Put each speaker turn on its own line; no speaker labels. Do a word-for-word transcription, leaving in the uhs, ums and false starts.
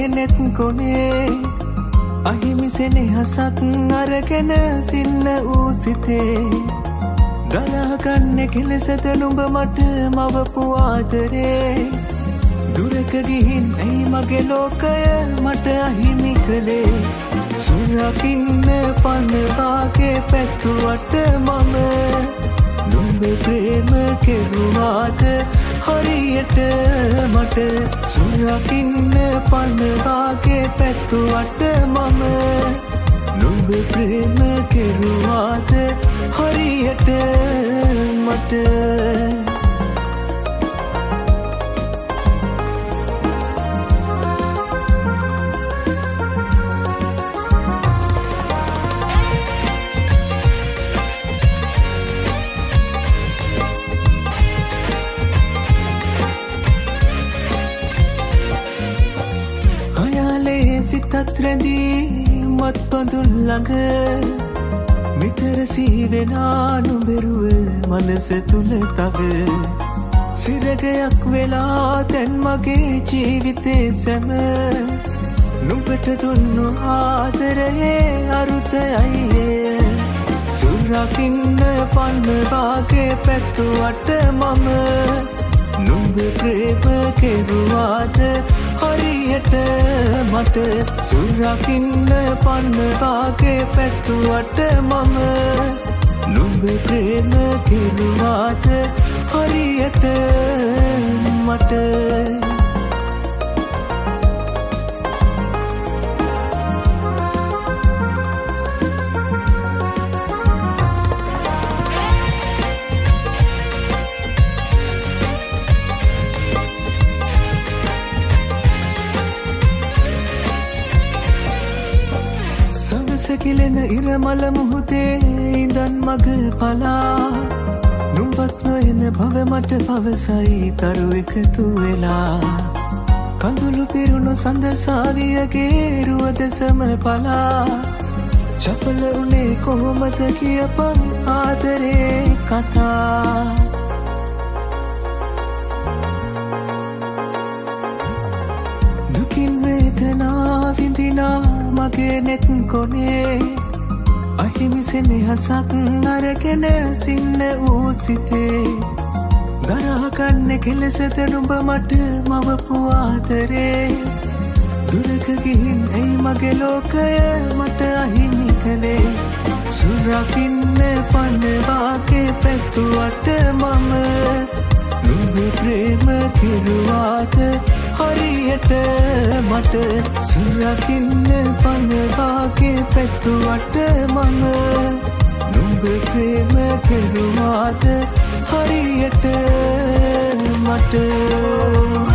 මගේ නෙත් කොනේ අහිමිසෙනෙහසක් අරගෙන සින්න වූ සිතේ දරාගන්නේ කෙලෙසද නුඹ මට මවපු ආදරේ දුරක ගිහින් ඇයි මගේ ලෝකය මට අහිමි කළේ සුරකින්න පන්න වාගේ පැතුවට මම නුඹේ ප්‍රේම කෙරුවාද හරියට මට සුරකින්න පන්න වාගේ පැතුවට මම නුඹේ ප්‍රේම කෙරුවාද හරියට මට සිතත් රැඳී මත් පඳුන් ළඟ නිතර සීවෙනා නුඹරුව මනස තුල තව සිරගයක් වෙලා දැන් මගේ ජීවිතේ සැම නුඹට දුන්නු ආදරයේ අරුතයයි සුරකින්න පන්න වාගේ පැතුවට මම නුඹ ප්‍රේම කෙරුවාද හරියට මට සුරකින්න පන්න වාගේ පැතුවට මම නුඹ ප්‍රේම කෙරුවාද හරියට මට කිලෙන ඉරමල මුහුදේ ඉඳන් මග පලා නුඹත් නොයන භව මට පවසයි තරු එකතු වෙලා කඳුළු පිරුණු සඳ සාවියගේ රුවදසම පලා චපල උනේ කොහොමද කියපන් ආදරේ කතා දුකින් වේදනා විඳිනා මගේ නෙත් කොනේ අහිමිසෙනෙහසක් අරගෙන සින්න වූ සිතේ දරාගන්නේ කෙලෙසද නුඹ මට මවපු ආදරේ දුරක ගිහින් ඇයි මගේ ලෝකය මට අහිමි කළේ සුරකින්න පන්න වාගේ පැතුවට මම නුඹේ ප්‍රේම කෙරුවාද හරියට මට සුරකින්න පන්න වාගේ පැතුවට මම නුඹ ප්‍රේම කෙරුවාද හරියට මට